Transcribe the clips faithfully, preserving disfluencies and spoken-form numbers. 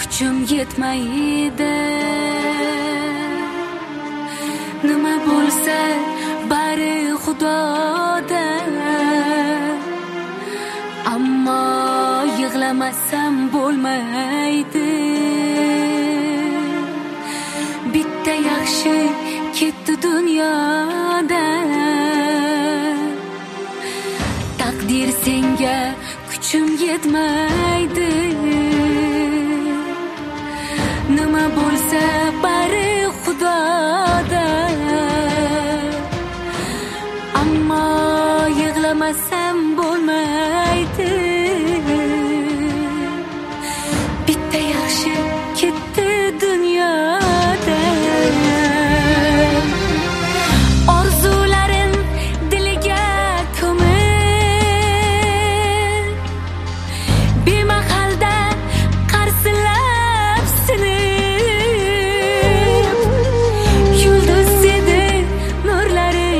kuchim yetmaydi. Nima bo'lsa bari Xudoda, ammo yig'lamasam bo'lmaydi. Bitta yaxshi ketdi dunyoda, taqdir senga kuchim yetmaydi. Nima bo'lsa bari Xudoda, ammo yig'lamasam bo'lmaydi. Bitta yaxshi ketdi dunyoda. Orzularim diliga ko'mib, bemahalda qarsillab sinib, yulduz edi nurlari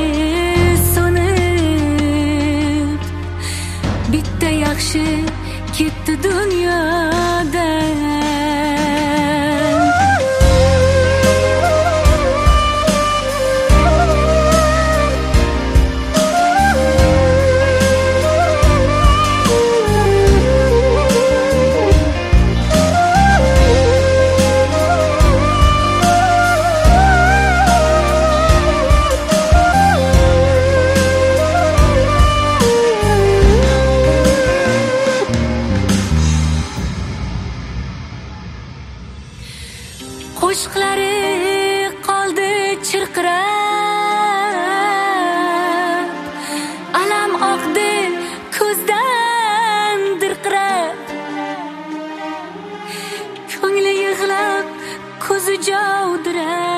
so'nib. Bitta yaxshi ketdi dunyoda. Qo'shiqlari qoldi chirqirab, alam oqdi ko'zdan dirqirab. Ko'ngli yig'lab, ko'zi javdirab.